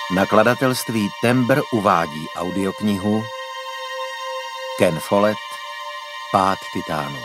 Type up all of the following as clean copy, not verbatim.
Nakladatelství Tembr uvádí audioknihu Ken Follett, Pád titánů.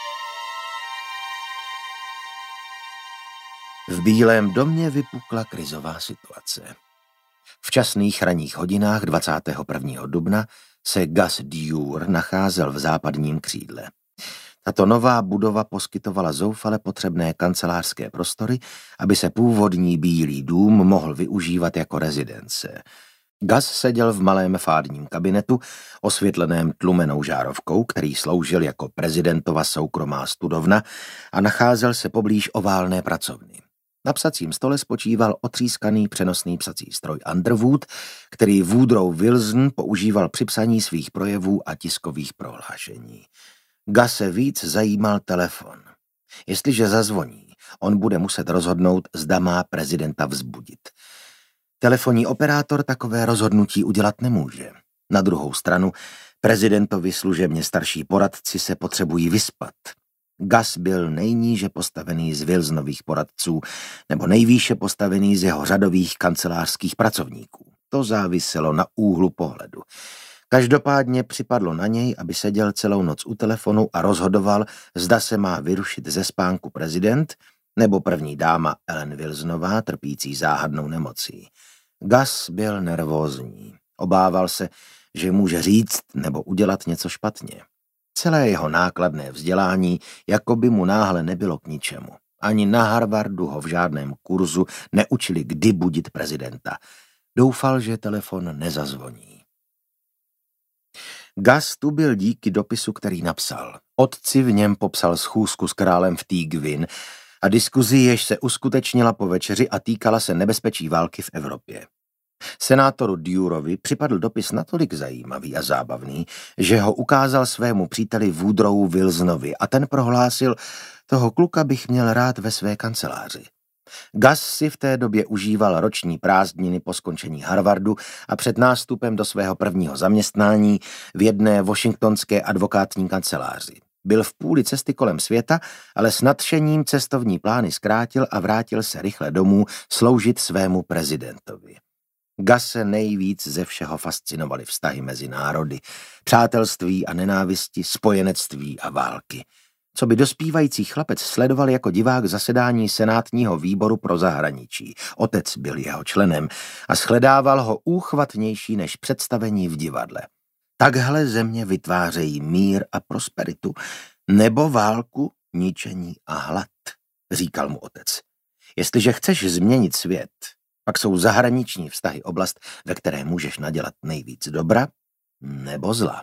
V Bílém domě vypukla krizová situace. V časných ranních hodinách 21. dubna se Gus Dewar nacházel v západním křídle. Tato nová budova poskytovala zoufale potřebné kancelářské prostory, aby se původní Bílý dům mohl využívat jako rezidence. Gus seděl v malém fádním kabinetu, osvětleném tlumenou žárovkou, který sloužil jako prezidentova soukromá studovna a nacházel se poblíž oválné pracovny. Na psacím stole spočíval otřískaný přenosný psací stroj Underwood, který Woodrow Wilson používal při psaní svých projevů a tiskových prohlášení. Guse víc zajímal telefon. Jestliže zazvoní, on bude muset rozhodnout, zda má prezidenta vzbudit. Telefonní operátor takové rozhodnutí udělat nemůže. Na druhou stranu, prezidentovi služebně starší poradci se potřebují vyspat. Gus byl nejníže postavený z Wilsonových poradců nebo nejvýše postavený z jeho řadových kancelářských pracovníků. To záviselo na úhlu pohledu. Každopádně připadlo na něj, aby seděl celou noc u telefonu a rozhodoval, zda se má vyrušit ze spánku prezident nebo první dáma Ellen Wilsonová, trpící záhadnou nemocí. Gus byl nervózní. Obával se, že může říct nebo udělat něco špatně. Celé jeho nákladné vzdělání jako by mu náhle nebylo k ničemu. Ani na Harvardu ho v žádném kurzu neučili, kdy budit prezidenta. Doufal, že telefon nezazvoní. Gus tu byl díky dopisu, který napsal. Otci v něm popsal schůzku s králem v Týgvin a diskuzi, jež se uskutečnila po večeři a týkala se nebezpečí války v Evropě. Senátoru Dewarovi připadl dopis natolik zajímavý a zábavný, že ho ukázal svému příteli Woodrowu Wilsonovi a ten prohlásil, toho kluka bych měl rád ve své kanceláři. Gus si v té době užíval roční prázdniny po skončení Harvardu a před nástupem do svého prvního zaměstnání v jedné washingtonské advokátní kanceláři. Byl v půli cesty kolem světa, ale s nadšením cestovní plány zkrátil a vrátil se rychle domů sloužit svému prezidentovi. Guse nejvíc ze všeho fascinovaly vztahy mezi národy, přátelství a nenávisti, spojenectví a války. Co by dospívající chlapec sledoval jako divák zasedání senátního výboru pro zahraničí. Otec byl jeho členem a shledával ho úchvatnější než představení v divadle. Takhle země vytvářejí mír a prosperitu, nebo válku, ničení a hlad, říkal mu otec. Jestliže chceš změnit svět, pak jsou zahraniční vztahy oblast, ve které můžeš nadělat nejvíc dobra nebo zla.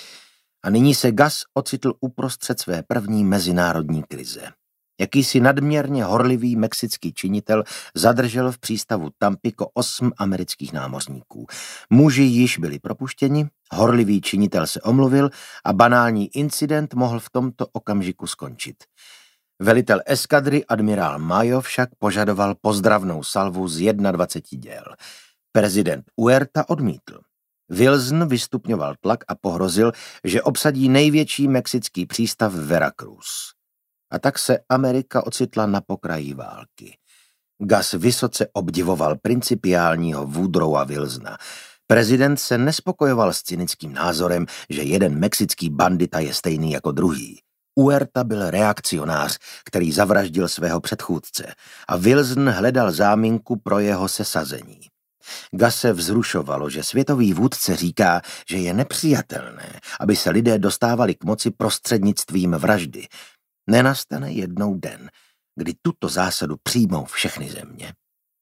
A nyní se Gus ocitl uprostřed své první mezinárodní krize. Jakýsi nadměrně horlivý mexický činitel zadržel v přístavu Tampico 8 amerických námořníků. Muži již byli propuštěni, horlivý činitel se omluvil a banální incident mohl v tomto okamžiku skončit. Velitel eskadry admirál Mayo však požadoval pozdravnou salvu z 21 děl. Prezident Huerta odmítl. Wilson vystupňoval tlak a pohrozil, že obsadí největší mexický přístav Veracruz. A tak se Amerika ocitla na pokraji války. Gus vysoce obdivoval principiálního Woodrowa Wilsona. Prezident se nespokojoval s cynickým názorem, že jeden mexický bandita je stejný jako druhý. Huerta byl reakcionář, který zavraždil svého předchůdce a Wilson hledal záminku pro jeho sesazení. Guse vzrušovalo, že světový vůdce říká, že je nepřijatelné, aby se lidé dostávali k moci prostřednictvím vraždy. Nenastane jednou den, kdy tuto zásadu přijmou všechny země.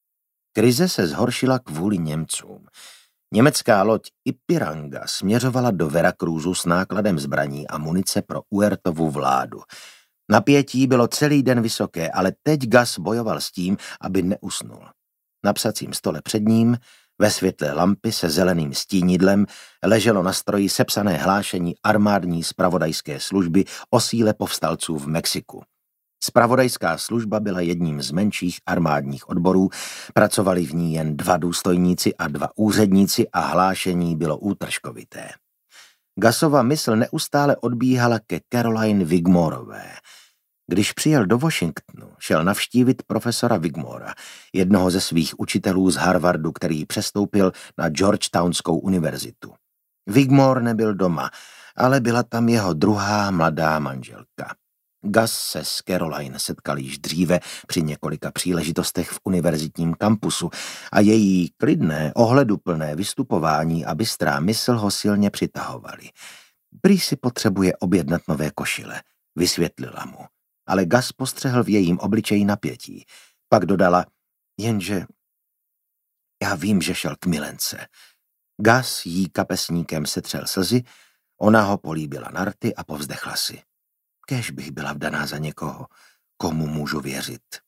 Krize se zhoršila kvůli Němcům. Německá loď Ipiranga směřovala do Veracruzu s nákladem zbraní a munice pro Huertovu vládu. Napětí bylo celý den vysoké, ale teď Gus bojoval s tím, aby neusnul. Na psacím stole před ním, ve světle lampy se zeleným stínidlem, leželo na stroji sepsané hlášení armádní zpravodajské služby o síle povstalců v Mexiku. Zpravodajská služba byla jedním z menších armádních odborů, pracovali v ní jen 2 důstojníci a 2 úředníci a hlášení bylo útržkovité. Gusova mysl neustále odbíhala ke Caroline Wigmorové. Když přijel do Washingtonu, šel navštívit profesora Wigmora, jednoho ze svých učitelů z Harvardu, který přestoupil na Georgetownskou univerzitu. Wigmore nebyl doma, ale byla tam jeho druhá mladá manželka. Gus se s Caroline setkal již dříve při několika příležitostech v univerzitním kampusu a její klidné, ohleduplné vystupování a bystrá mysl ho silně přitahovaly. Prý si potřebuje objednat nové košile, vysvětlila mu, ale Gus postřehl v jejím obličeji napětí. Pak dodala, jenže já vím, že šel k milence. Gus jí kapesníkem setřel slzy, ona ho políbila na rty a povzdechla si. Kéž bych byla vdaná za někoho, komu můžu věřit.